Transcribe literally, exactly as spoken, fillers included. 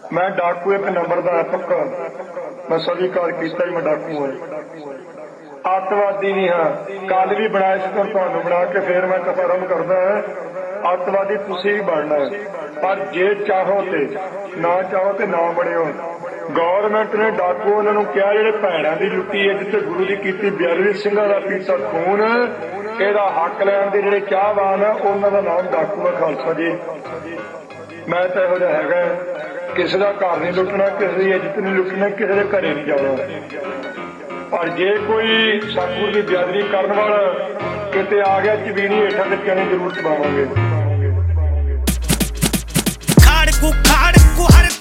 मैं डाकू एक नंबरदार पक्का मैं स्वीकार किया मैं डाकू हाँ अतवादी नहीं हाँ कल भी बनाया से तुहानू बना के फिर मैं कफरम करदा है अतवादी तुसीं भी बनना है पर जे चाहो ते ना चाहो ते ना बणिओ। गौरमेंट ने डाकू उन्होंने कहा जिहड़े भैणां दी लुट्टी है जिथे गुरु दी कीती बयालीस सिंघां दा पीता खून ਇਹਦਾ हक लैण दे ਜਿਹੜੇ ਚਾਹਵਾਨ है उन्हां दा नाम डाकू है खालसा जी। मैं तो ਇਹੋ ਜਿਹਾ ਹੈਗਾ ਕਿਸੇ ਦਾ ਘਰ नहीं लुटना ਕਿਸੇ ਦੀ ਇੱਜ਼ਤ नहीं लुटना ਕਿਸੇ ਦੇ ਘਰੇ नहीं जाना पर जे कोई सतगुर की बेअदबी करने वाला किते आ गया जमीनी हेठां ते कहने जरूर चबावांगे। खाड़ को खाड़ को हर